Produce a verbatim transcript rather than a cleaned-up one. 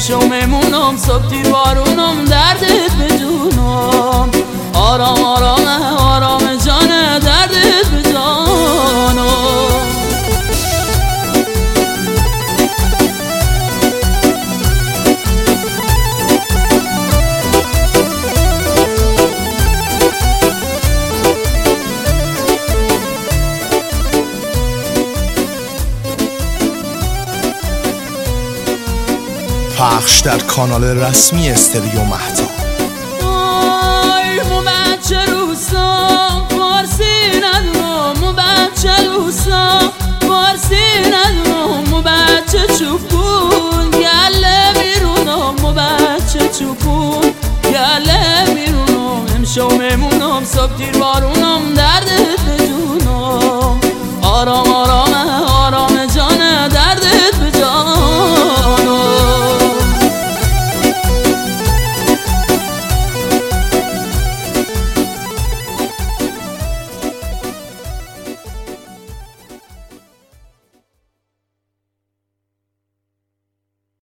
شو میمونم صبح تیر بارونم دردت به جونم آرام آرامه آرام جانه دردت به جانم پخش در کانال رسمی استریو مهتاب. آی مو بچه روسا فارسی ندونم مو بچه روسا فارسی ندونم مو بچه چوب